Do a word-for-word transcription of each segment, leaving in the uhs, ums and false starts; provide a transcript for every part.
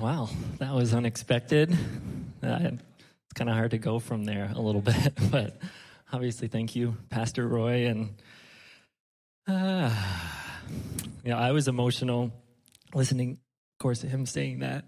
Wow, that was unexpected. Uh, it's kind of hard to go from there a little bit, but obviously thank you, Pastor Roy. And uh, yeah, I was emotional listening, of course, to him saying that.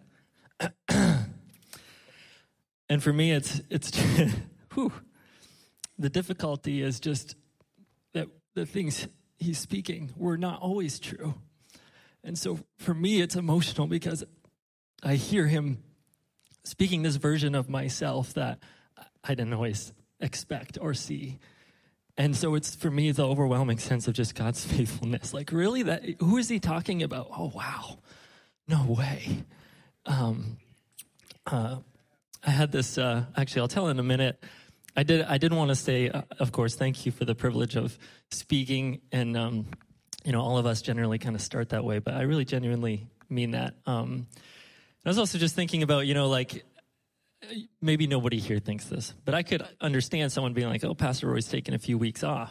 And for me, it's it's whew, the difficulty is just that the things he's speaking were not always true. And so for me, it's emotional because I hear him speaking this version of myself that I didn't always expect or see. And so it's, for me, the overwhelming sense of just God's faithfulness. Like, really? That who is he talking about? Oh, wow. No way. Um, uh, I had this, uh, actually, I'll tell in a minute. I did I did want to say, uh, of course, thank you for the privilege of speaking. And, um, you know, all of us generally kind of start that way, but I really genuinely mean that. Um, I was also just thinking about, you know, like, maybe nobody here thinks this, but I could understand someone being like, oh, Pastor Roy's taking a few weeks off.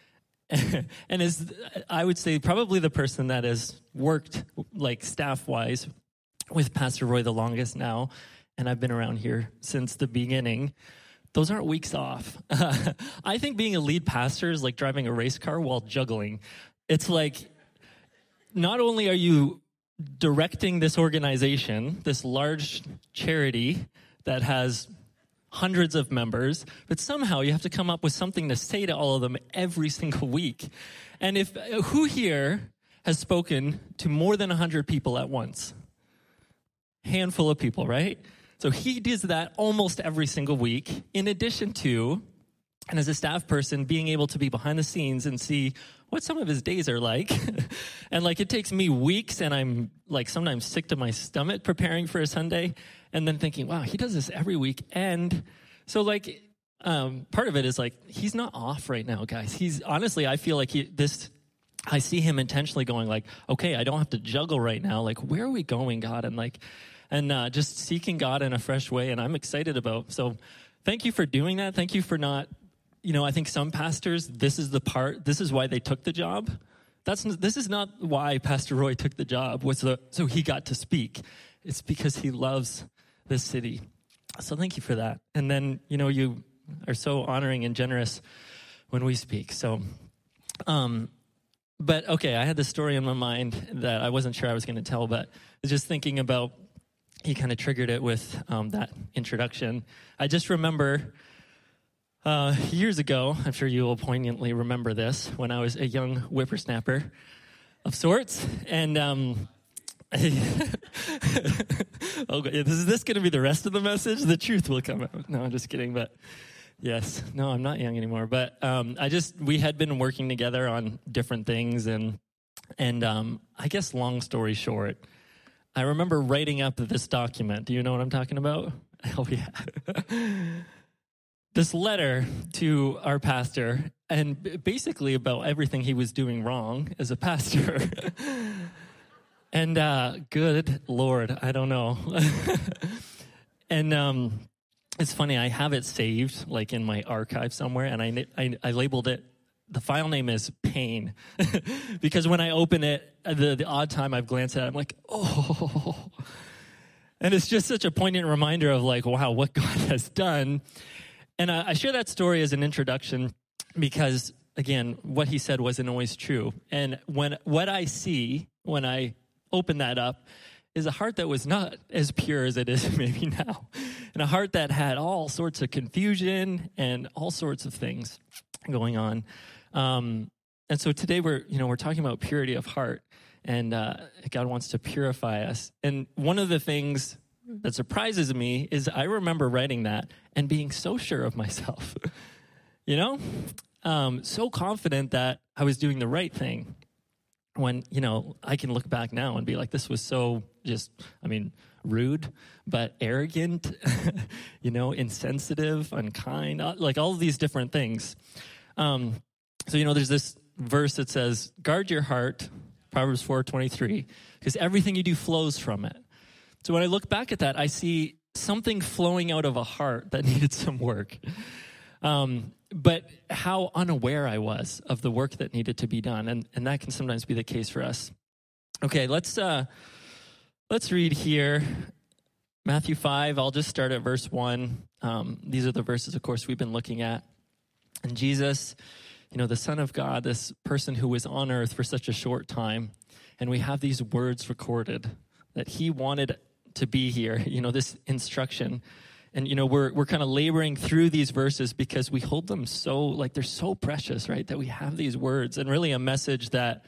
And is I would say probably the person that has worked, like, staff-wise with Pastor Roy the longest now, and I've been around here since the beginning. Those aren't weeks off. I think being a lead pastor is like driving a race car while juggling. It's like, not only are you directing this organization, this large charity that has hundreds of members, but somehow you have to come up with something to say to all of them every single week. And if who here has spoken to more than one hundred people at once? Handful of people, right? So he does that almost every single week, in addition to, and as a staff person, being able to be behind the scenes and see what some of his days are like. And like, it takes me weeks, and I'm like sometimes sick to my stomach preparing for a Sunday, and then thinking, wow, he does this every week. And so like, um, part of it is like, he's not off right now, guys. He's honestly, I feel like he, this, I see him intentionally going like, okay, I don't have to juggle right now. Like, where are we going, God? And like, and uh, just seeking God in a fresh way, and I'm excited about. So thank you for doing that. Thank you for not, you know, I think some pastors, this is the part, this is why they took the job. That's This is not why Pastor Roy took the job, was the, so he got to speak. It's because he loves this city. So thank you for that. And then, you know, you are so honoring and generous when we speak. So, um, but okay, I had this story in my mind that I wasn't sure I was going to tell, but I was just thinking about, he kind of triggered it with um, that introduction. I just remember uh, years ago, I'm sure you will poignantly remember this, when I was a young whippersnapper of sorts. And um, okay, is this going to be the rest of the message? The truth will come out. No, I'm just kidding. But yes, no, I'm not young anymore. But um, I just, we had been working together on different things. And, and um, I guess long story short, I remember writing up this document. Do you know what I'm talking about? Oh, yeah. This letter to our pastor, and basically about everything he was doing wrong as a pastor. And uh, good Lord, I don't know. And um, it's funny, I have it saved, like in my archive somewhere, and I, I, I labeled it, the file name is Pain. Because when I open it, the, the odd time I've glanced at it, I'm like, oh. And it's just such a poignant reminder of like, wow, what God has done. And I, I share that story as an introduction because, again, what he said wasn't always true. And when what I see when I open that up is a heart that was not as pure as it is maybe now. And a heart that had all sorts of confusion and all sorts of things going on. Um, and so today we're, you know, we're talking about purity of heart, and uh, God wants to purify us. And one of the things that surprises me is I remember writing that and being so sure of myself, you know, um, so confident that I was doing the right thing. When, you know, I can look back now and be like, this was so just, I mean, rude, but arrogant, you know, insensitive, unkind, like all of these different things. Um, so, you know, there's this verse that says, guard your heart, Proverbs four twenty-three, because everything you do flows from it. So when I look back at that, I see something flowing out of a heart that needed some work. Um, but how unaware I was of the work that needed to be done. And, and that can sometimes be the case for us. Okay, let's, uh, let's read here. Matthew five, I'll just start at verse one. Um, these are the verses, of course, we've been looking at. And Jesus, you know, the Son of God, this person who was on earth for such a short time, and we have these words recorded that he wanted to be here, you know, this instruction. And, you know, we're we're kind of laboring through these verses because we hold them so, like, they're so precious, right, that we have these words, and really a message that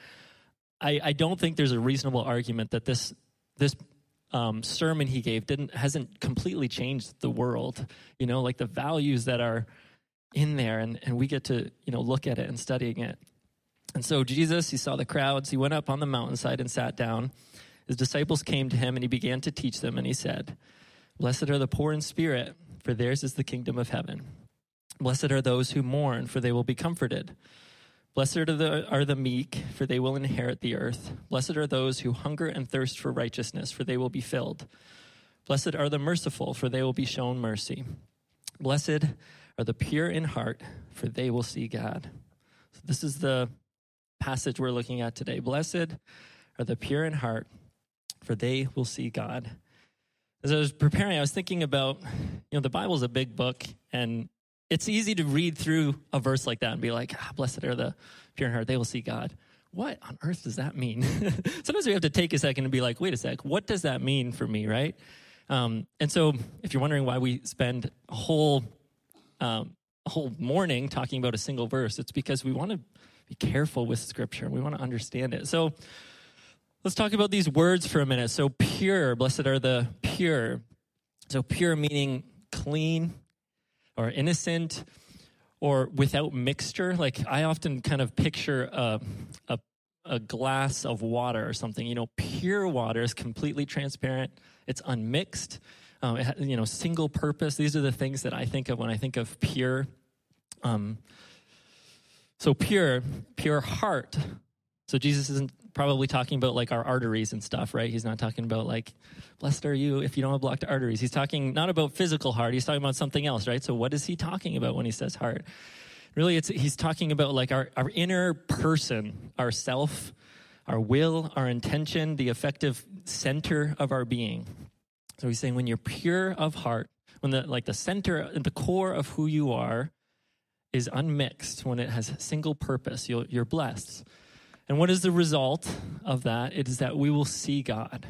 I, I don't think there's a reasonable argument that this this um, sermon he gave didn't hasn't completely changed the world, you know, like the values that are in there, and, and we get to, you know, look at it and studying it. And so Jesus, he saw the crowds, he went up on the mountainside and sat down. His disciples came to him, and he began to teach them, and he said, "Blessed are the poor in spirit, for theirs is the kingdom of heaven. Blessed are those who mourn, for they will be comforted. Blessed are the, are the meek, for they will inherit the earth. Blessed are those who hunger and thirst for righteousness, for they will be filled. Blessed are the merciful, for they will be shown mercy. Blessed are the pure in heart, for they will see God." So this is the passage we're looking at today. Blessed are the pure in heart, for they will see God. As I was preparing, I was thinking about, you know, the Bible's a big book, and it's easy to read through a verse like that and be like, ah, blessed are the pure in heart, they will see God. What on earth does that mean? Sometimes we have to take a second and be like, wait a sec, what does that mean for me, right? Um, and so if you're wondering why we spend a whole, um, a whole morning talking about a single verse, it's because we want to be careful with Scripture. We want to understand it. So let's talk about these words for a minute. So pure, blessed are the pure. So pure meaning clean or innocent or without mixture. Like I often kind of picture a, a, a glass of water or something. You know, pure water is completely transparent. It's unmixed. Um, it ha- you know, single purpose. These are the things that I think of when I think of pure. Um, so pure, pure heart. So Jesus isn't probably talking about like our arteries and stuff, right? He's not talking about like, blessed are you if you don't have blocked arteries. He's talking not about physical heart. He's talking about something else, right? So what is he talking about when he says heart? Really, it's he's talking about like our, our inner person, our self, our will, our intention, the effective center of our being. So he's saying when you're pure of heart, when the like the center, the core of who you are is unmixed, when it has single purpose, you'll, you're blessed. And what is the result of that? It is that we will see God.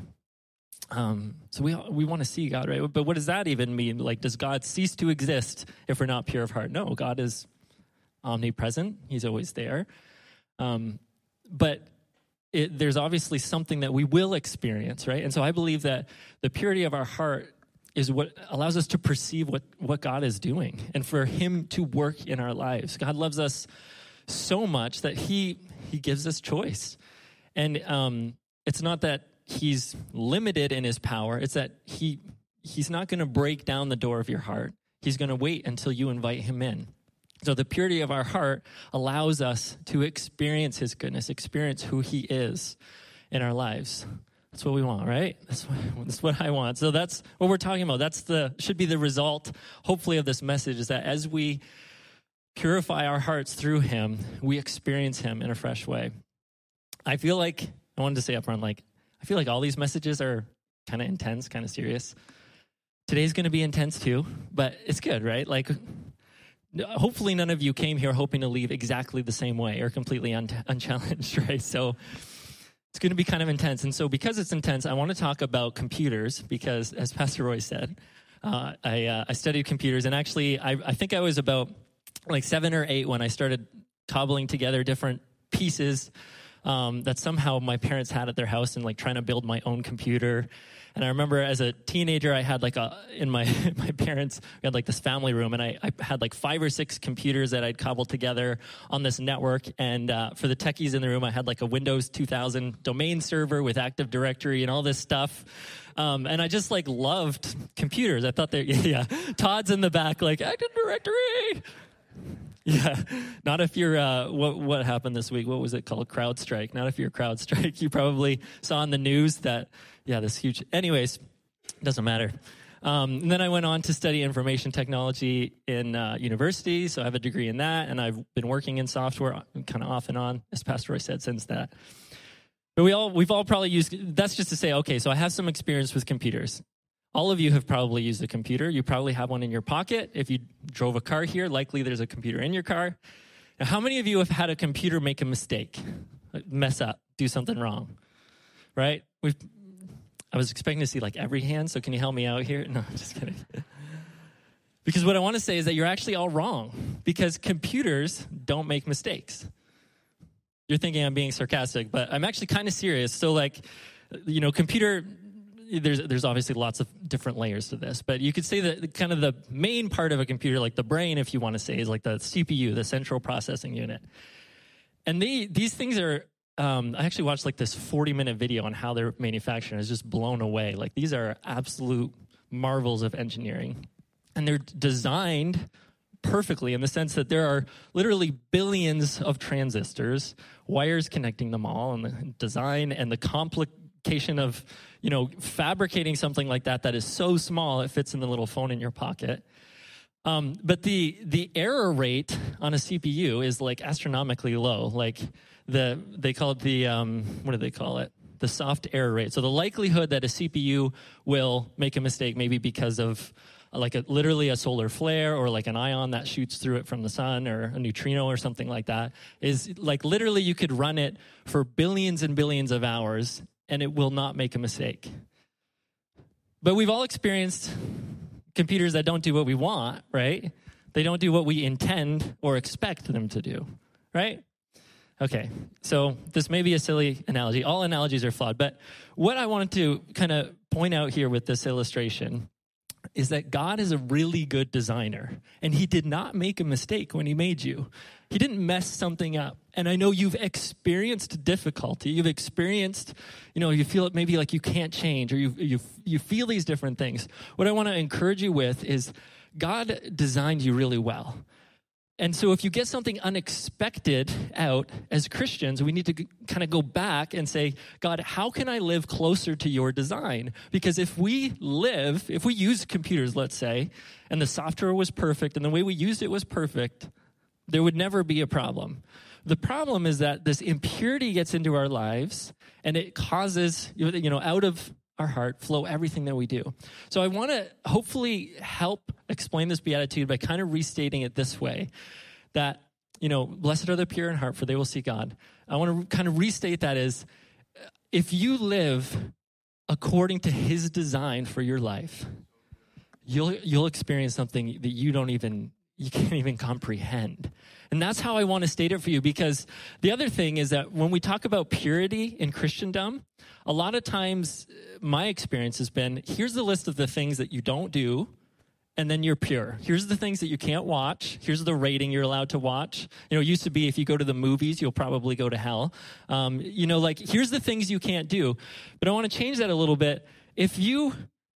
Um, so we we want to see God, right? But what does that even mean? Like, does God cease to exist if we're not pure of heart? No, God is omnipresent. He's always there. Um, but it, there's obviously something that we will experience, right? And so I believe that the purity of our heart is what allows us to perceive what, what God is doing and for him to work in our lives. God loves us so much that he he gives us choice. And um, it's not that he's limited in his power. It's that he he's not going to break down the door of your heart. He's going to wait until you invite him in. So the purity of our heart allows us to experience his goodness, experience who he is in our lives. That's what we want, right? That's what, that's what I want. So that's what we're talking about. That's the should be the result, hopefully, of this message, is that as we purify our hearts through him, we experience him in a fresh way. I feel like, I wanted to say up front, like, I feel like all these messages are kind of intense, kind of serious. Today's going to be intense too, but it's good, right? Like, hopefully none of you came here hoping to leave exactly the same way or completely un- unchallenged, right? So it's going to be kind of intense. And so because it's intense, I want to talk about computers because, as Pastor Roy said, uh, I, uh, I studied computers. And actually, I, I think I was about like seven or eight when I started cobbling together different pieces um, that somehow my parents had at their house and like trying to build my own computer. And I remember as a teenager, I had like a, in my, my parents, we had like this family room and I, I had like five or six computers that I'd cobbled together on this network. And uh, for the techies in the room, I had like a Windows two thousand domain server with Active Directory and all this stuff. Um, and I just like loved computers. I thought they, yeah, Todd's in the back, like Active Directory. Yeah, not if you're, uh, what what happened this week? What was it called? CrowdStrike. Not if you're CrowdStrike. You probably saw on the news that, yeah, this huge, anyways, doesn't matter. Um, and then I went on to study information technology in uh, university, so I have a degree in that, and I've been working in software kind of off and on, as Pastor Roy said, since that. But we all, we've all probably used, that's just to say, okay, so I have some experience with computers. All of you have probably used a computer. You probably have one in your pocket. If you drove a car here, likely there's a computer in your car. Now, how many of you have had a computer make a mistake, mess up, do something wrong, right? We've, I was expecting to see like every hand, so can you help me out here? No, just kidding. Because what I want to say is that you're actually all wrong, because computers don't make mistakes. You're thinking I'm being sarcastic, but I'm actually kind of serious. So like, you know, computer, there's there's obviously lots of different layers to this, but you could say that kind of the main part of a computer, like the brain, if you want to say, is like the C P U, the central processing unit. And they, these things are, um, I actually watched like this forty minute video on how they're manufactured. I was just blown away. Like these are absolute marvels of engineering. And they're designed perfectly in the sense that there are literally billions of transistors, wires connecting them all, and the design and the complication of, you know, fabricating something like that that is so small it fits in the little phone in your pocket. Um, but the the error rate on a C P U is like astronomically low. Like the they call it the um, what do they call it? The soft error rate. So the likelihood that a C P U will make a mistake, maybe because of like a, literally a solar flare or like an ion that shoots through it from the sun or a neutrino or something like that, is like literally you could run it for billions and billions of hours and it will not make a mistake. But we've all experienced computers that don't do what we want, right? They don't do what we intend or expect them to do, right? Okay, so this may be a silly analogy. All analogies are flawed, but what I wanted to kind of point out here with this illustration is that God is a really good designer, and he did not make a mistake when he made you. He didn't mess something up. And I know you've experienced difficulty. You've experienced, you know, you feel it maybe like you can't change, or you you you feel these different things. What I want to encourage you with is God designed you really well. And so if you get something unexpected out as Christians, we need to g- kind of go back and say, God, how can I live closer to your design? Because if we live, if we use computers, let's say, and the software was perfect and the way we used it was perfect, there would never be a problem. The problem is that this impurity gets into our lives and it causes, you know, out of our heart flow everything that we do. So I want to hopefully help explain this beatitude by kind of restating it this way, that, you know, blessed are the pure in heart, for they will see God. I want to kind of restate that as, if you live according to his design for your life, you'll you'll experience something that you don't even, you can't even comprehend. And that's how I want to state it for you, because the other thing is that when we talk about purity in Christendom, a lot of times my experience has been, here's the list of the things that you don't do, and then you're pure. Here's the things that you can't watch. Here's the rating you're allowed to watch. You know, it used to be if you go to the movies, you'll probably go to hell. Um, you know, like, here's the things you can't do. But I want to change that a little bit. If you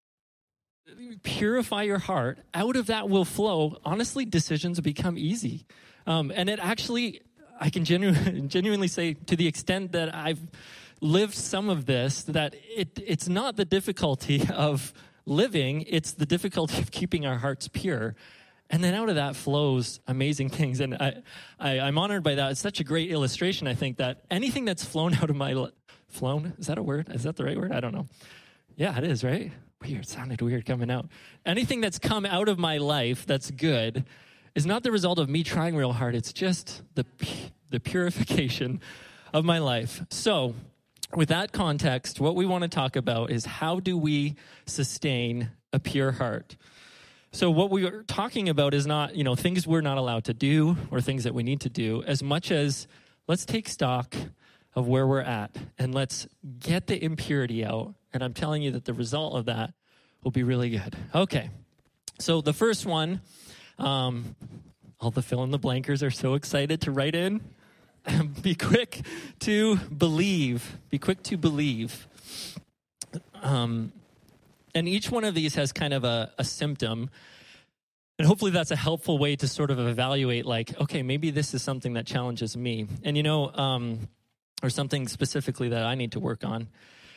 purify your heart, out of that will flow, honestly, decisions become easy. Um, and it actually, I can genu- genuinely say, to the extent that I've lived some of this, that it it's not the difficulty of living, it's the difficulty of keeping our hearts pure. And then out of that flows amazing things. And I, I, I'm honored by that. It's such a great illustration, I think, that anything that's flown out of my, li- flown, is that a word? Is that the right word? I don't know. Yeah, it is, right? Weird, it sounded weird coming out. Anything that's come out of my life that's good is not the result of me trying real hard. It's just the the purification of my life. So with that context, what we want to talk about is, how do we sustain a pure heart? So what we are talking about is not, you know, things we're not allowed to do or things that we need to do, as much as let's take stock of where we're at and let's get the impurity out. And I'm telling you that the result of that will be really good. Okay. So the first one, um, all the fill-in-the-blankers are so excited to write in. Be quick to believe. Be quick to believe. Um, and each one of these has kind of a, a symptom. And hopefully that's a helpful way to sort of evaluate, like, okay, maybe this is something that challenges me. And, you know, um, or something specifically that I need to work on.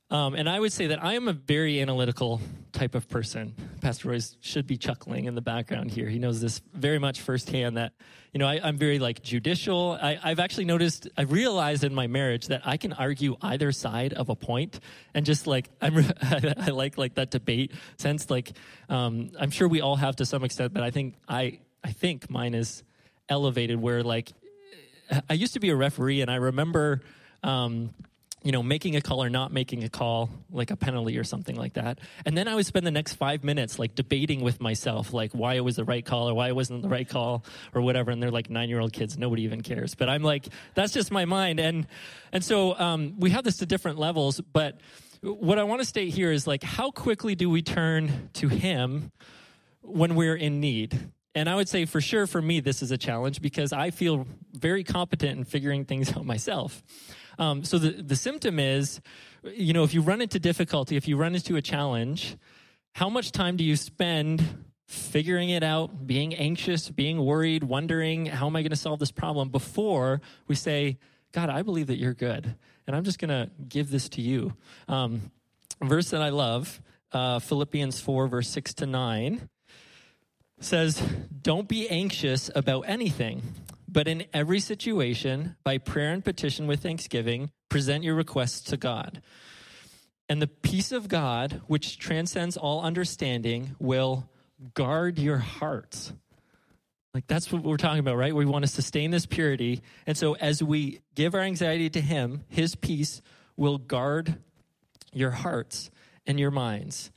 Um, and I would say that I am a very analytical type of person. Pastor Royce should be chuckling in the background here. He knows this very much firsthand that, you know, I, I'm very like judicial. I, I've actually noticed, I've realized in my marriage that I can argue either side of a point and just like, I'm, I, I like like that debate sense. Like, um, I'm sure we all have to some extent, but I think I, I think mine is elevated where like, I used to be a referee and I remember, um, you know, making a call or not making a call, like a penalty or something like that. And then I would spend the next five minutes like debating with myself, like why it was the right call or why it wasn't the right call or whatever. And they're like nine-year-old kids. Nobody even cares. But I'm like, that's just my mind. And and so um, we have this to different levels. But what I want to state here is like, how quickly do we turn to him when we're in need? And I would say for sure for me, this is a challenge because I feel very competent in figuring things out myself. Um, so the, the symptom is, you know, if you run into difficulty, if you run into a challenge, how much time do you spend figuring it out, being anxious, being worried, wondering, how am I going to solve this problem before we say, God, I believe that you're good, and I'm just going to give this to you. Um, a verse that I love, uh, Philippians four, verse six to nine, says, don't be anxious about anything, but in every situation, by prayer and petition with thanksgiving, present your requests to God. And the peace of God, which transcends all understanding, will guard your hearts. Like that's what we're talking about, right? We want to sustain this purity. And so as we give our anxiety to him, his peace will guard your hearts and your minds.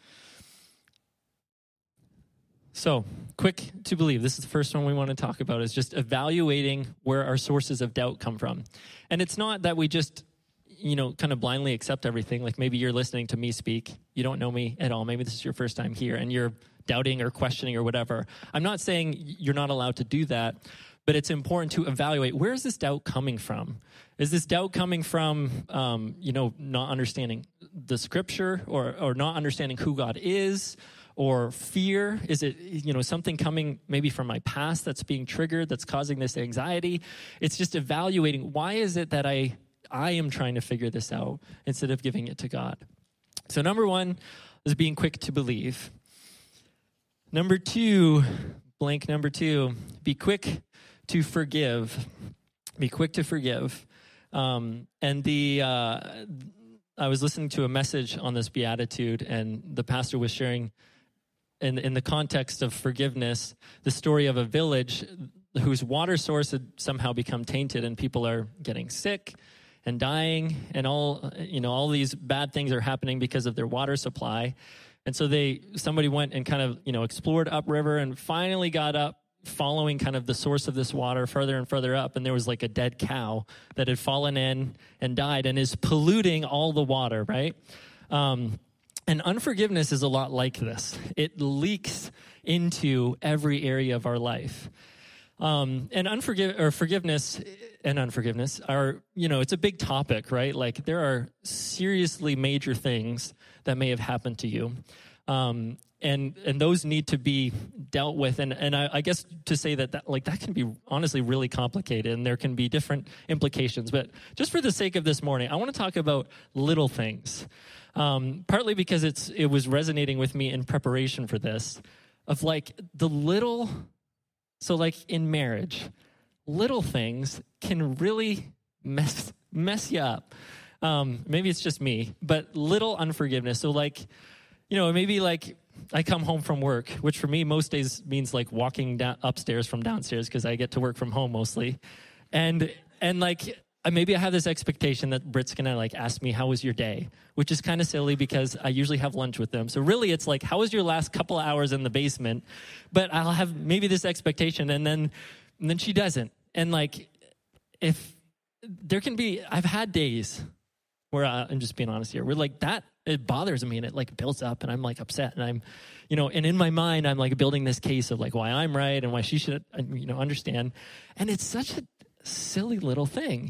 So, quick to believe. This is the first one we want to talk about, is just evaluating where our sources of doubt come from. And it's not that we just, you know, kind of blindly accept everything. Like maybe you're listening to me speak. You don't know me at all. Maybe this is your first time here and you're doubting or questioning or whatever. I'm not saying you're not allowed to do that, but it's important to evaluate, where is this doubt coming from? Is this doubt coming from, um, you know, not understanding the scripture or, or not understanding who God is? Or fear? Is it, you know, something coming maybe from my past that's being triggered, that's causing this anxiety? It's just evaluating, why is it that I I am trying to figure this out instead of giving it to God? So number one is being quick to believe. Number two, blank number two, be quick to forgive. Be quick to forgive. Um, and the... Uh, I was listening to a message on this beatitude, and the pastor was sharing In, in the context of forgiveness, the story of a village whose water source had somehow become tainted and people are getting sick and dying and all, you know, all these bad things are happening because of their water supply. And so they, somebody went and kind of, you know, explored upriver and finally got up following kind of the source of this water further and further up. And there was like a dead cow that had fallen in and died and is polluting all the water, right? Um, And unforgiveness is a lot like this. It leaks into every area of our life. Um, and unforgive or forgiveness and unforgiveness are, you know, it's a big topic, right? Like there are seriously major things that may have happened to you. Um, and and those need to be dealt with. And and I, I guess to say that, that like that can be honestly really complicated and there can be different implications. But just for the sake of this morning, I want to talk about little things. Um, partly because it's it was resonating with me in preparation for this, of like the little, so like in marriage, little things can really mess mess you up. Um, maybe it's just me, but little unforgiveness. So like, you know, maybe like I come home from work, which for me most days means like walking down upstairs from downstairs because I get to work from home mostly, and and like. Maybe I have this expectation that Britt's going to like ask me, how was your day? Which is kind of silly because I usually have lunch with them. So really it's like, how was your last couple of hours in the basement? But I'll have maybe this expectation and then and then she doesn't. And like, if there can be, I've had days where I, I'm just being honest here, where like that, it bothers me and it like builds up and I'm like upset and I'm, you know, and in my mind, I'm like building this case of like why I'm right and why she should, you know, understand. And it's such a silly little thing.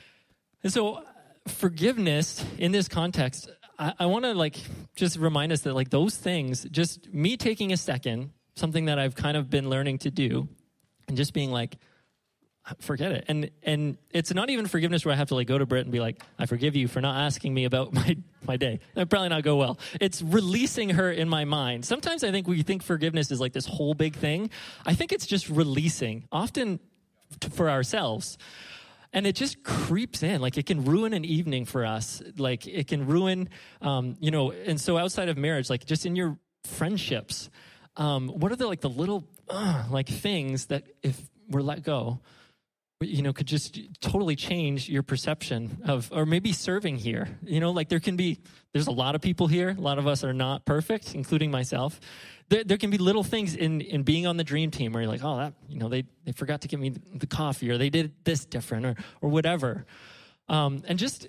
And so forgiveness in this context, I, I want to like just remind us that like those things, just me taking a second, something that I've kind of been learning to do, and just being like, forget it. And and it's not even forgiveness where I have to like go to Britt and be like, I forgive you for not asking me about my, my day. That'd probably not go well. It's releasing her in my mind. Sometimes I think we think forgiveness is like this whole big thing. I think it's just releasing, often t- for ourselves. And it just creeps in. Like it can ruin an evening for us. Like it can ruin, um, you know, and so outside of marriage, like just in your friendships, um, what are the like the little uh, like things that if we're let go, you know, could just totally change your perception of, or maybe serving here. You know, like there can be, there's a lot of people here. A lot of us are not perfect, including myself. There, there can be little things in, in being on the dream team where you're like, oh, that, you know, they, they forgot to give me the coffee, or they did this different, or or whatever. Um, and just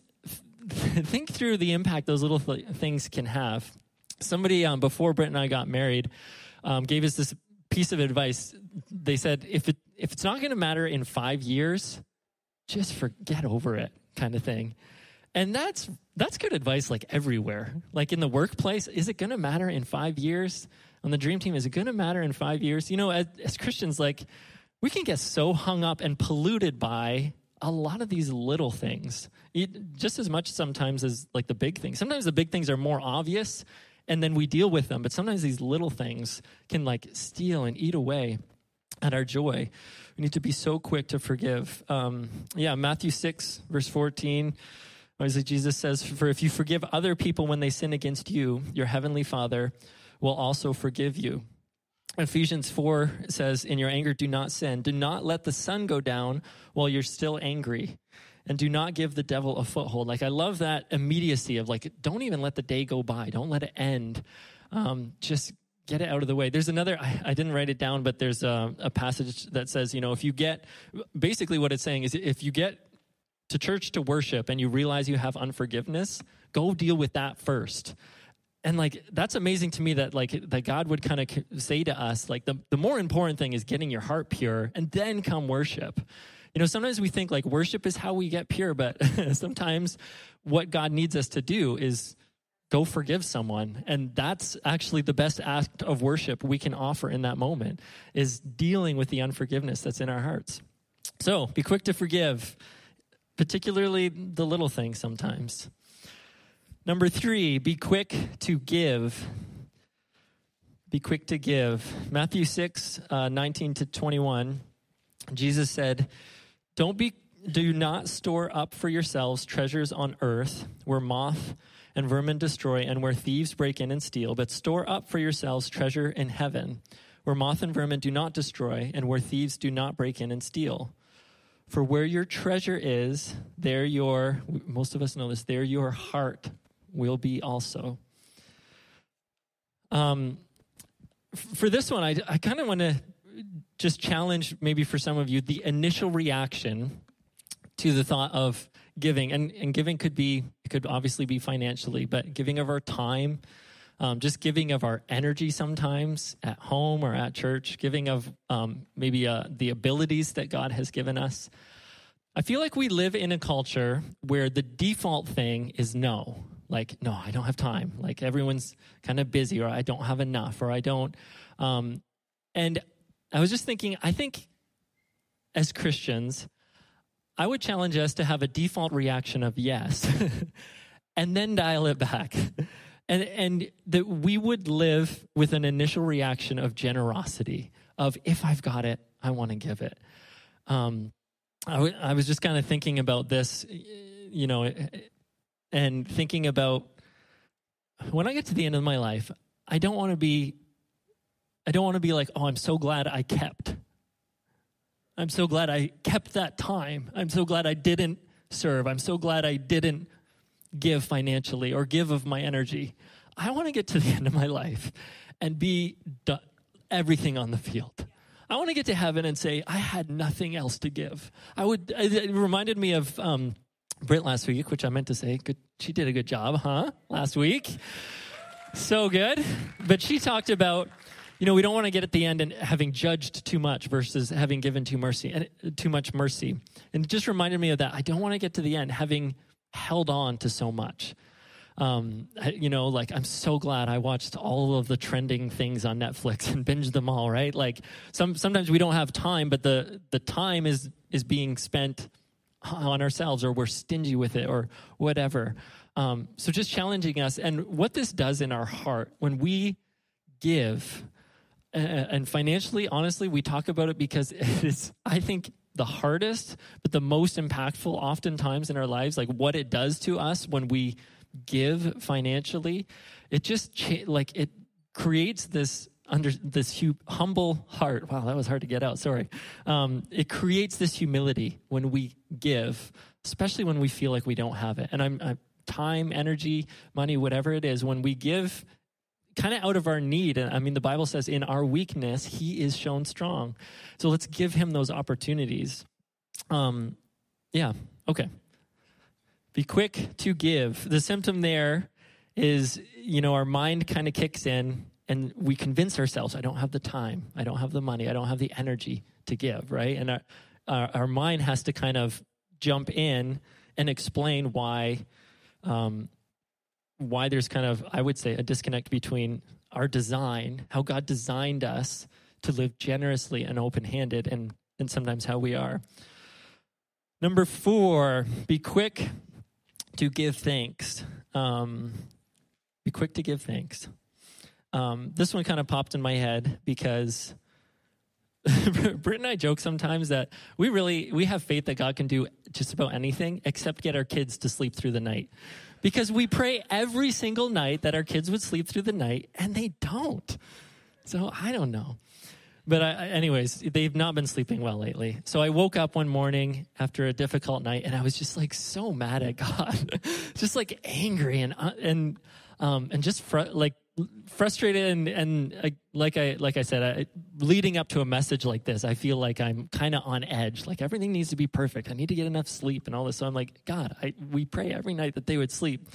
th- think through the impact those little th- things can have. Somebody um, before Britt and I got married um, gave us this piece of advice. They said, if it if it's not going to matter in five years, just forget over it, kind of thing. And that's that's good advice, like everywhere. Like in the workplace, is it going to matter in five years? On the dream team, is it going to matter in five years? You know, as, as Christians, like we can get so hung up and polluted by a lot of these little things, it, just as much sometimes as like the big things. Sometimes the big things are more obvious, and then we deal with them. But sometimes these little things can like steal and eat away at our joy. We need to be so quick to forgive. Um, yeah, Matthew six, verse fourteen, obviously Jesus says, for if you forgive other people when they sin against you, your heavenly Father will also forgive you. Ephesians four says, in your anger, do not sin. Do not let the sun go down while you're still angry. And do not give the devil a foothold. Like, I love that immediacy of like, don't even let the day go by. Don't let it end. Um, just get it out of the way. There's another, I, I didn't write it down, but there's a, a passage that says, you know, if you get, basically what it's saying is if you get to church to worship and you realize you have unforgiveness, go deal with that first. And like, that's amazing to me that like, that God would kind of say to us, like the, the more important thing is getting your heart pure and then come worship. You know, sometimes we think like worship is how we get pure, but sometimes what God needs us to do is go forgive someone. And that's actually the best act of worship we can offer in that moment, is dealing with the unforgiveness that's in our hearts. So be quick to forgive, particularly the little things sometimes. Number three, be quick to give. Be quick to give. Matthew six, uh, nineteen to twenty-one, Jesus said, Don't be, do not store up for yourselves treasures on earth where moth and vermin destroy and where thieves break in and steal, but store up for yourselves treasure in heaven where moth and vermin do not destroy and where thieves do not break in and steal. For where your treasure is, there your, most of us know this, there your heart will be also. Um, for this one, I, I kind of want to just challenge maybe for some of you the initial reaction to the thought of giving. And, and giving could be, it could obviously be financially, but giving of our time, um, just giving of our energy sometimes at home or at church, giving of um, maybe uh, the abilities that God has given us. I feel like we live in a culture where the default thing is no. Like, no, I don't have time. Like, everyone's kind of busy, or I don't have enough, or I don't. Um, and I was just thinking, I think as Christians, I would challenge us to have a default reaction of yes, and then dial it back. And, and that we would live with an initial reaction of generosity, of if I've got it, I want to give it. Um, I, w- I was just kind of thinking about this, you know, and thinking about when I get to the end of my life, I don't want to be, I don't want to be like, oh, I'm so glad I kept. I'm so glad I kept that time. I'm so glad I didn't serve. I'm so glad I didn't give financially or give of my energy. I want to get to the end of my life and be done, everything on the field. I want to get to heaven and say, I had nothing else to give. I would, it reminded me of, um, Britt last week, which I meant to say, good. She did a good job, huh? Last week. So good. But she talked about, you know, we don't want to get at the end and having judged too much versus having given too mercy and too much mercy. And it just reminded me of that. I don't want to get to the end having held on to so much. Um, you know, like, I'm so glad I watched all of the trending things on Netflix and binged them all, right? Like, some sometimes we don't have time, but the the time is is being spent on ourselves, or we're stingy with it, or whatever. Um, so just challenging us. And what this does in our heart, when we give, uh, and financially, honestly, we talk about it because it's, I think, the hardest, but the most impactful oftentimes in our lives, like what it does to us when we give financially, it just, cha- like, it creates this under this hu- humble heart. Wow, that was hard to get out. Sorry. Um, it creates this humility when we give, especially when we feel like we don't have it. And I'm, I'm time, energy, money, whatever it is, when we give kind of out of our need. And I mean, the Bible says in our weakness, he is shown strong. So let's give him those opportunities. Um, yeah. Okay. Be quick to give. The symptom there is, you know, our mind kind of kicks in, and we convince ourselves, I don't have the time, I don't have the money, I don't have the energy to give, right? And our, our, our mind has to kind of jump in and explain why um, why there's kind of, I would say, a disconnect between our design, how God designed us to live generously and open-handed, and, and sometimes how we are. Number four, be quick to give thanks. Um, be quick to give thanks. Um, this one kind of popped in my head because Britt and I joke sometimes that we really, we have faith that God can do just about anything except get our kids to sleep through the night. Because we pray every single night that our kids would sleep through the night, and they don't. So I don't know. But I, anyways, they've not been sleeping well lately. So I woke up one morning after a difficult night, and I was just like so mad at God, just like angry and and um, and just fr- like frustrated and and uh, like I like I said, I, leading up to a message like this, I feel like I'm kind of on edge. Like everything needs to be perfect. I need to get enough sleep and all this. So I'm like, God, I, we pray every night that they would sleep.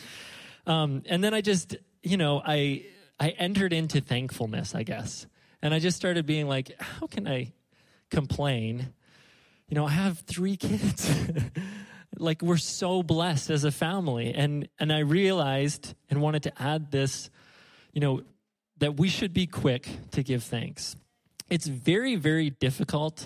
Um, and then I just, you know, I I entered into thankfulness, I guess. And I just started being like, how can I complain? You know, I have three kids. Like, we're so blessed as a family. And and I realized and wanted to add this, you know, that we should be quick to give thanks. It's very, very difficult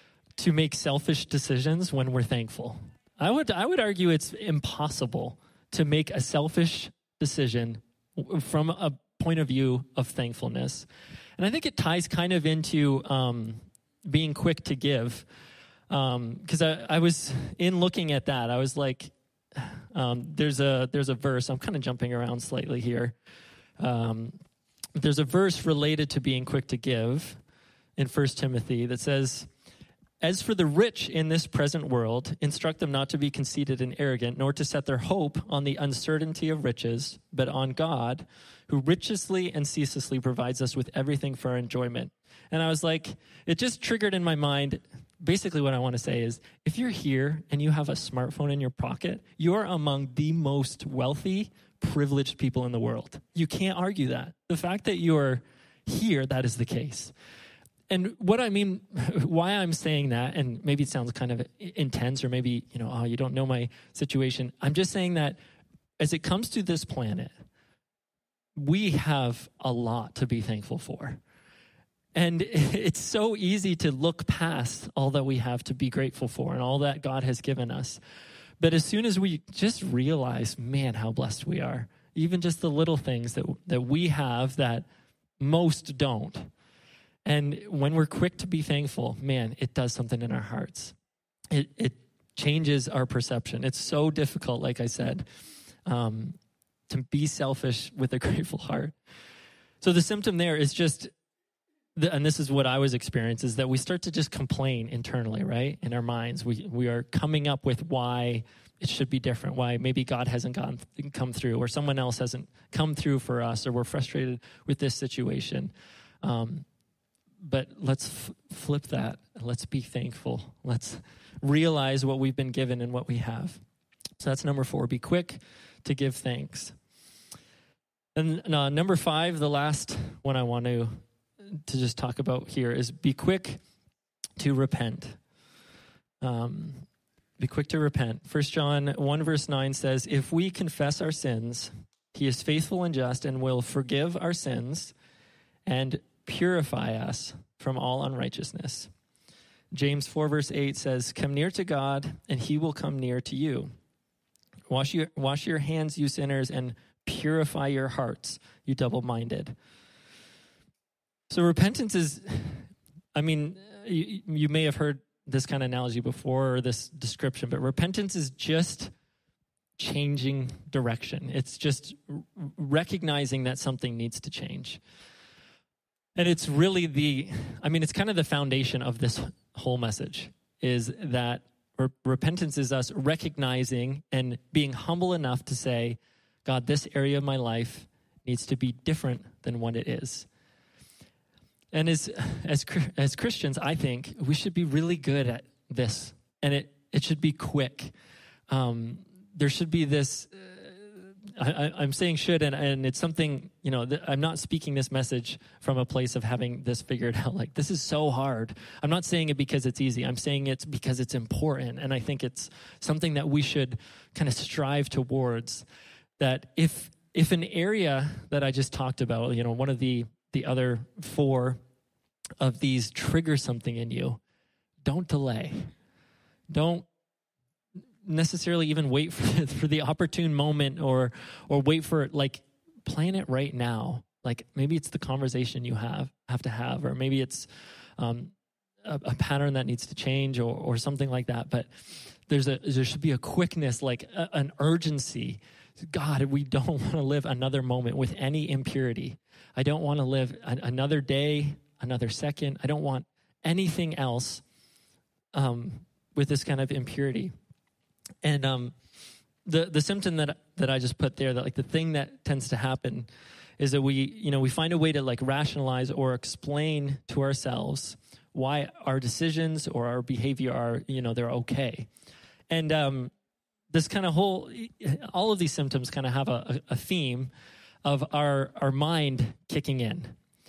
to make selfish decisions when we're thankful. I would I would argue it's impossible to make a selfish decision from a point of view of thankfulness. And I think it ties kind of into um, being quick to give. Because um, I, I was, in looking at that, I was like, um, there's a there's a verse, I'm kind of jumping around slightly here. Um, there's a verse related to being quick to give in First Timothy that says, as for the rich in this present world, instruct them not to be conceited and arrogant, nor to set their hope on the uncertainty of riches, but on God, who richly and ceaselessly provides us with everything for our enjoyment. And I was like, it just triggered in my mind, basically what I want to say is, if you're here and you have a smartphone in your pocket, you're among the most wealthy, privileged people in the world. You can't argue that. The fact that you're here, that is the case. And what I mean, why I'm saying that, and maybe it sounds kind of intense, or maybe, you know, oh, you don't know my situation. I'm just saying that as it comes to this planet, we have a lot to be thankful for. And it's so easy to look past all that we have to be grateful for and all that God has given us. But as soon as we just realize, man, how blessed we are, even just the little things that that we have that most don't. And when we're quick to be thankful, man, it does something in our hearts. It it changes our perception. It's so difficult, like I said, um, to be selfish with a grateful heart. So the symptom there is just, the, and this is what I was experiencing, is that we start to just complain internally, right? In our minds, we we are coming up with why it should be different, why maybe God hasn't gone come through, or someone else hasn't come through for us, or we're frustrated with this situation. Um, but let's f- flip that. Let's be thankful. Let's realize what we've been given and what we have. So that's number four. Be quick to give thanks. And uh, number five, the last one I want to to just talk about here is be quick to repent. Um, be quick to repent. First John one verse nine says, if we confess our sins, he is faithful and just and will forgive our sins and purify us from all unrighteousness. James four verse eight says, "Come near to God, and he will come near to you. Wash your, wash your hands, you sinners, and purify your hearts, you double-minded." So repentance is, I mean, you, you may have heard this kind of analogy before or this description, but repentance is just changing direction. It's just recognizing that something needs to change. And it's really the, I mean, it's kind of the foundation of this whole message, is that re- repentance is us recognizing and being humble enough to say, God, this area of my life needs to be different than what it is. And as as as Christians, I think we should be really good at this, and it, it should be quick. Um, there should be this, uh, I, I'm saying should, and, and it's something, you know, th- I'm not speaking this message from a place of having this figured out, like, this is so hard. I'm not saying it because it's easy. I'm saying it's because it's important, and I think it's something that we should kind of strive towards, that if if an area that I just talked about, you know, one of the, the other four of these triggers something in you, don't delay. Don't necessarily even wait for, for the opportune moment or or wait for it, like, plan it right now. Like, maybe it's the conversation you have have to have, or maybe it's um, a, a pattern that needs to change, or or something like that. But there's a there should be a quickness, like a, an urgency. God, we don't want to live another moment with any impurity. I don't want to live an, another day, another second. I don't want anything else um, with this kind of impurity. And um, the the symptom that that I just put there, that like the thing that tends to happen is that we, you know, we find a way to like rationalize or explain to ourselves why our decisions or our behavior are, you know, they're okay. And um, this kind of whole, all of these symptoms kind of have a, a theme of our our mind kicking in.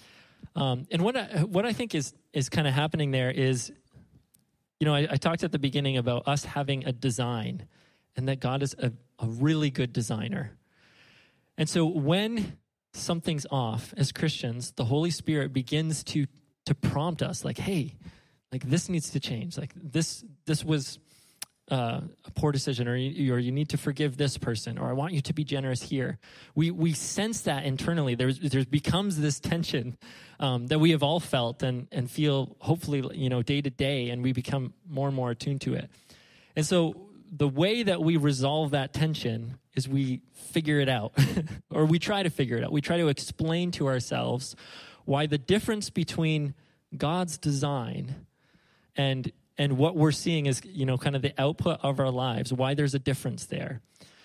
Um, and what I, what I think is is kind of happening there is, you know, I, I talked at the beginning about us having a design, and that God is a, a really good designer. And so when something's off, as Christians, the Holy Spirit begins to to prompt us, like, hey, like this needs to change. Like this this was uh, a poor decision, or you, or you need to forgive this person, or I want you to be generous here. We we sense that internally. There's there becomes this tension um, that we have all felt and and feel, hopefully, you know, day to day, and we become more and more attuned to it. And so the way that we resolve that tension is we figure it out, or we try to figure it out. We try to explain to ourselves why the difference between God's design and and what we're seeing is, you know, kind of the output of our lives, why there's a difference there.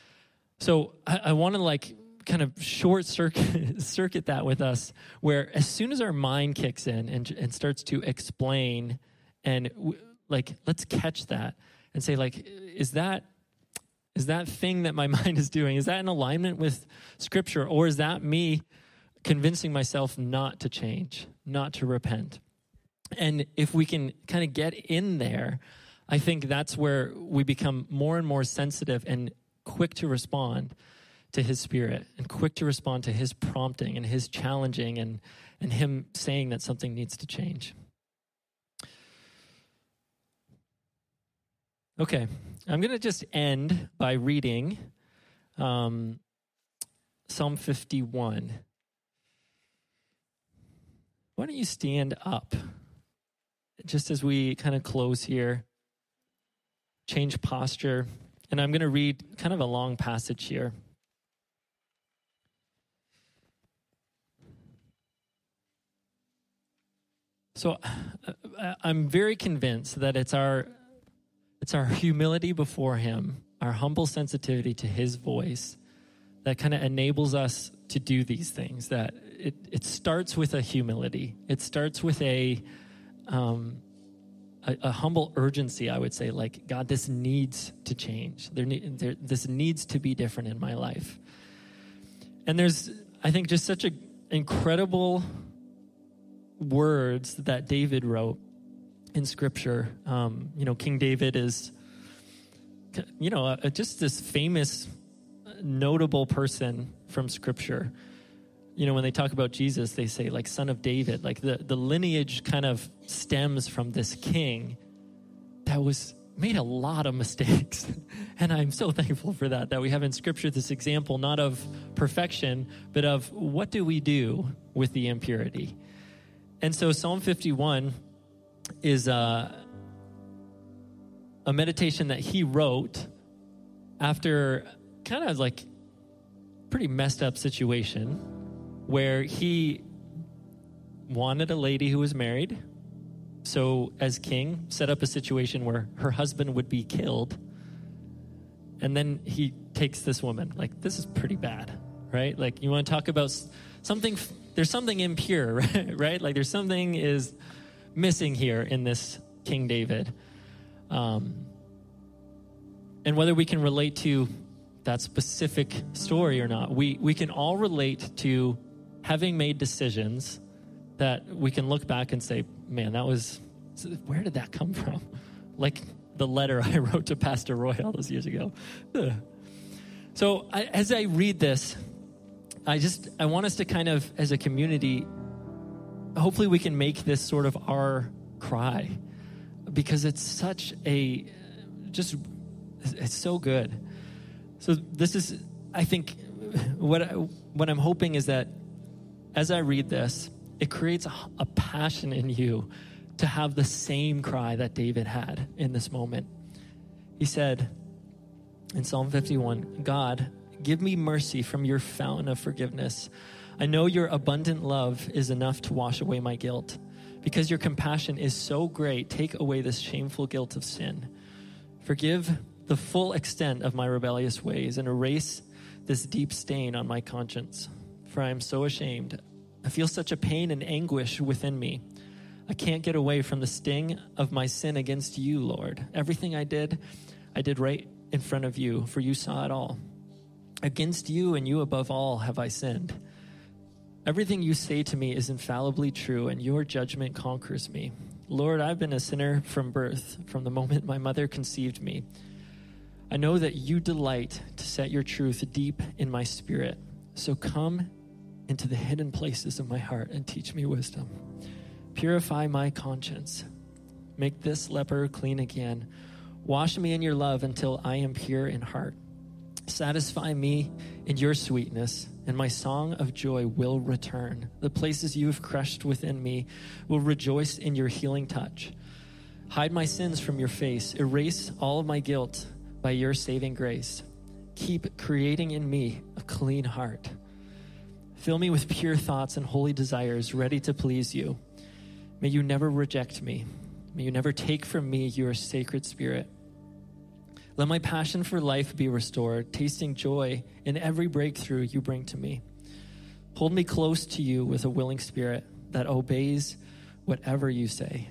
So I, I want to like kind of short circuit, circuit that with us, where as soon as our mind kicks in and, and starts to explain, and w- like, let's catch that and say, like, is that is that thing that my mind is doing, is that in alignment with Scripture, or is that me convincing myself not to change, not to repent? And if we can kind of get in there, I think that's where we become more and more sensitive and quick to respond to His Spirit, and quick to respond to His prompting and His challenging, and, and Him saying that something needs to change. Okay, I'm going to just end by reading um, Psalm fifty-one. Why don't you stand up just as we kind of close here, change posture, and I'm going to read kind of a long passage here. So uh, I'm very convinced that it's our it's our humility before Him, our humble sensitivity to His voice, that kind of enables us to do these things. That it it starts with a humility. It starts with a um, a, a humble urgency, I would say, like, God, this needs to change. There, ne- there this needs to be different in my life. And there's, I think, just such a incredible words that David wrote in Scripture. Um, you know, King David is, you know, uh, just this famous, notable person from Scripture. You know, when they talk about Jesus, they say, like, son of David. Like, the, the lineage kind of stems from this king that was made a lot of mistakes. And I'm so thankful for that, that we have in Scripture this example, not of perfection, but of what do we do with the impurity. And so Psalm fifty-one is a, a meditation that he wrote after kind of like pretty messed up situation where he wanted a lady who was married. So as king, set up a situation where her husband would be killed. And then he takes this woman. Like, this is pretty bad, right? Like, you want to talk about something, there's something impure, right? right? Like, there's something is missing here in this King David. Um, and whether we can relate to that specific story or not, we, we can all relate to having made decisions that we can look back and say, man, that was, where did that come from? Like the letter I wrote to Pastor Roy all those years ago. Ugh. So I, as I read this, I just, I want us to kind of, as a community, hopefully we can make this sort of our cry, because it's such a, just, it's so good. So this is, I think, what, I, what I'm hoping is that as I read this, it creates a, a passion in you to have the same cry that David had in this moment. He said in Psalm fifty-one, God, give me mercy from your fountain of forgiveness. I know your abundant love is enough to wash away my guilt. Because your compassion is so great, take away this shameful guilt of sin. Forgive the full extent of my rebellious ways and erase this deep stain on my conscience. For I am so ashamed. I feel such a pain and anguish within me. I can't get away from the sting of my sin against you, Lord. Everything I did, I did right in front of you, for you saw it all. Against you and you above all have I sinned. Everything you say to me is infallibly true, and your judgment conquers me. Lord, I've been a sinner from birth, from the moment my mother conceived me. I know that you delight to set your truth deep in my spirit. So come into the hidden places of my heart and teach me wisdom. Purify my conscience. Make this leper clean again. Wash me in your love until I am pure in heart. Satisfy me in your sweetness, and my song of joy will return. The places you have crushed within me will rejoice in your healing touch. Hide my sins from your face. Erase all of my guilt by your saving grace. Keep creating in me a clean heart. Fill me with pure thoughts and holy desires, ready to please you. May you never reject me. May you never take from me your sacred spirit. Let my passion for life be restored, tasting joy in every breakthrough you bring to me. Hold me close to you with a willing spirit that obeys whatever you say.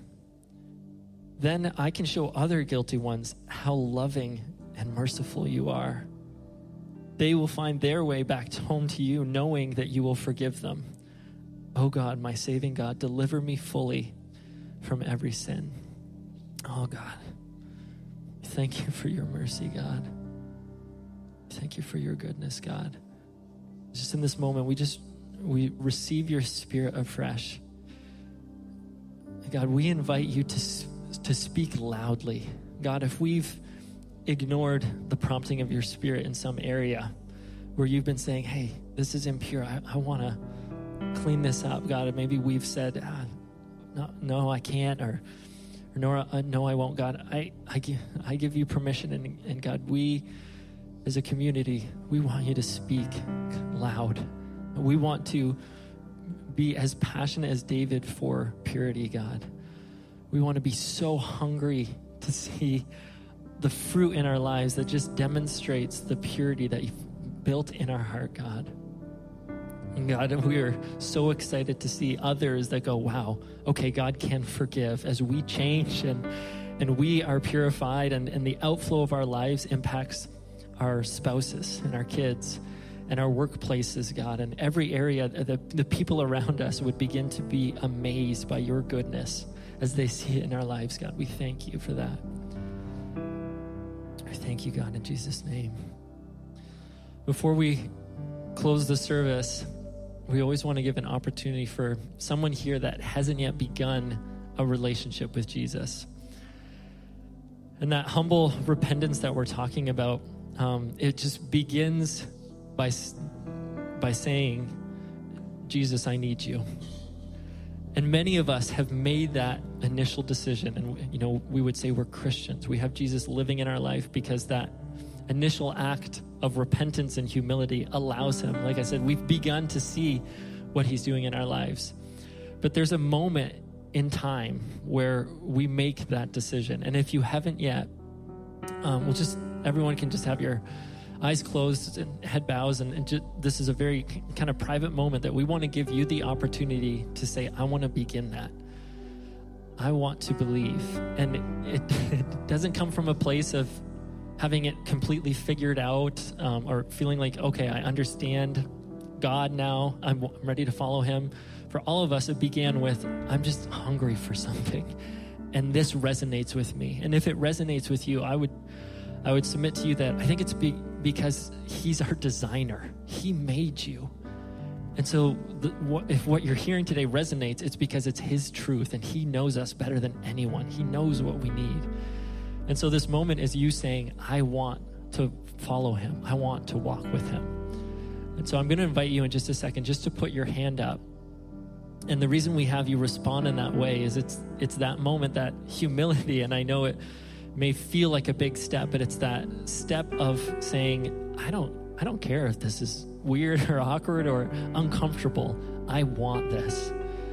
Then I can show other guilty ones how loving and merciful you are. They will find their way back home to you, knowing that you will forgive them. Oh God, my saving God, deliver me fully from every sin. Oh God, thank you for your mercy, God. Thank you for your goodness, God. Just in this moment, we just, we receive your spirit afresh. God, we invite you to, to speak loudly. God, if we've ignored the prompting of your spirit in some area where you've been saying, hey, this is impure, I, I want to clean this up, God, maybe we've said, ah, no, no, I can't, or, or no, uh, no, I won't, God, I, I, give, I give you permission, and, and God, we, as a community, we want you to speak loud. We want to be as passionate as David for purity, God. We want to be so hungry to see the fruit in our lives that just demonstrates the purity that you've built in our heart, God. And God, we are so excited to see others that go, wow, okay, God can forgive as we change and and we are purified, and, and the outflow of our lives impacts our spouses and our kids and our workplaces, God, and every area. The, the people around us would begin to be amazed by your goodness as they see it in our lives, God. We thank you for that. I thank you, God, in Jesus' name. Before we close the service, we always want to give an opportunity for someone here that hasn't yet begun a relationship with Jesus. And that humble repentance that we're talking about, um, it just begins by, by saying, Jesus, I need you. And many of us have made that initial decision. And, you know, we would say we're Christians. We have Jesus living in our life because that initial act of repentance and humility allows him. Like I said, we've begun to see what he's doing in our lives. But there's a moment in time where we make that decision. And if you haven't yet, um, we'll just, everyone can just have your eyes closed and head bows. And, and just, this is a very kind of private moment that we want to give you the opportunity to say, I want to begin that. I want to believe. And it, it, it doesn't come from a place of having it completely figured out, um, or feeling like, okay, I understand God now. I'm, I'm ready to follow him. For all of us, it began with, I'm just hungry for something. And this resonates with me. And if it resonates with you, I would I would submit to you that I think it's be, because he's our designer. He made you. And so the, what, if what you're hearing today resonates, it's because it's his truth, and he knows us better than anyone. He knows what we need. And so this moment is you saying, I want to follow him. I want to walk with him. And so I'm going to invite you in just a second just to put your hand up. And the reason we have you respond in that way is it's it's that moment, that humility. And I know it may feel like a big step, but it's that step of saying, I don't I don't care if this is weird or awkward or uncomfortable. I want this.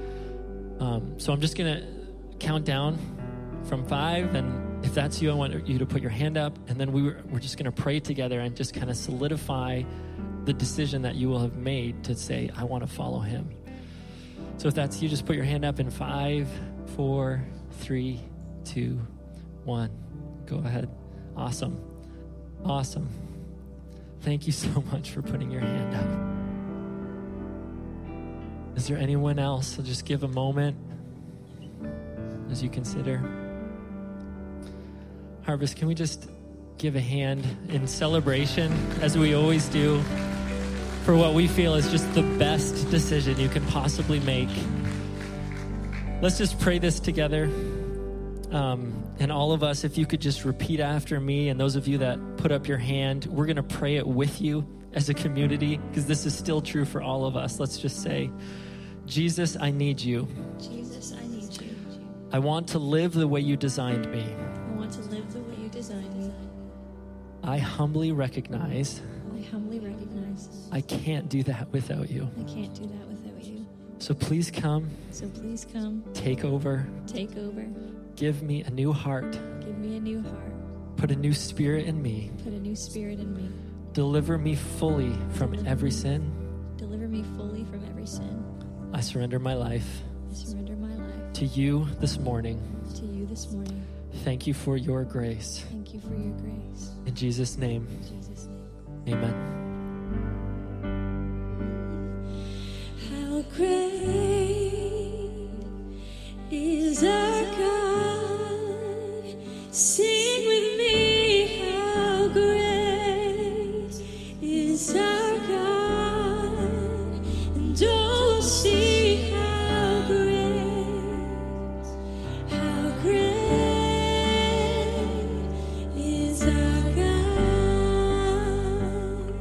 Um, so I'm just going to count down from five. And if that's you, I want you to put your hand up. And then we were, we're just going to pray together and just kind of solidify the decision that you will have made to say, I want to follow him. So if that's you, just put your hand up in five, four, three, two, one. Go ahead. Awesome. Awesome. Thank you so much for putting your hand up. Is there anyone else? I'll just give a moment as you consider. Harvest, can we just give a hand in celebration, as we always do, for what we feel is just the best decision you can possibly make? Let's just pray this together. Um, and all of us, if you could just repeat after me, and those of you that put up your hand, we're going to pray it with you as a community, because this is still true for all of us. Let's just say, Jesus, I need you. Jesus, I need you. I want to live the way you designed me. I want to live the way you designed me. I humbly recognize I humbly recognize I can't do that without you. I can't do that without you. So please come. So please come. Take over. Take over. Give me a new heart. Give me a new heart. Put a new spirit in me. Put a new spirit in me. Deliver me fully from Deliver every me. sin. Deliver me fully from every sin. I surrender my life I surrender my life to you this morning. to you this morning. Thank you for your grace. Thank you for your grace. In Jesus' name, In Jesus' name. amen. How great is our God? Sing with me, how great is our God? And oh, see how great, how great is our God.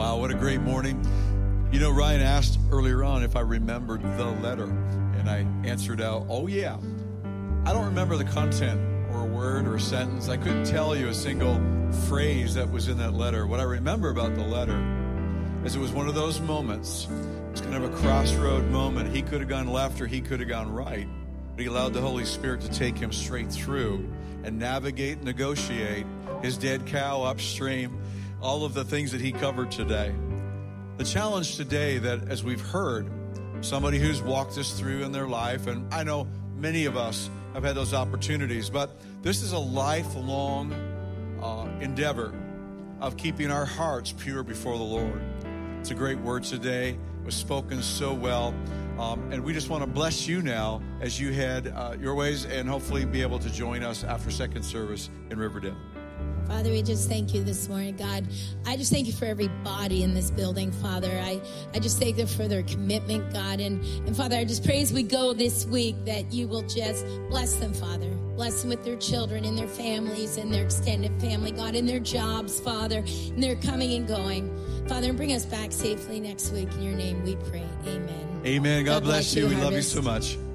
Wow, what a great morning. You know, Ryan asked earlier on if I remembered the letter, and I answered out, oh yeah. I don't remember the content or a word or a sentence. I couldn't tell you a single phrase that was in that letter. What I remember about the letter is it was one of those moments. It's kind of a crossroad moment. He could have gone left or he could have gone right, but he allowed the Holy Spirit to take him straight through and navigate, negotiate his dead cow upstream, all of the things that he covered today. The challenge today that, as we've heard, somebody who's walked us through in their life, and I know many of us have had those opportunities, but this is a lifelong uh, endeavor of keeping our hearts pure before the Lord. It's a great word today. It was spoken so well. Um, and we just want to bless you now as you head uh, your ways and hopefully be able to join us after second service in Riverdale. Father, we just thank you this morning, God. I just thank you for every body in this building, Father. I, I just thank you for their commitment, God. And, and Father, I just pray as we go this week that you will just bless them, Father. Bless them with their children and their families and their extended family, God, and their jobs, Father, and their coming and going. Father, and bring us back safely next week. In your name we pray. Amen. Amen. God, God bless, bless you. We Harvest. love you so much.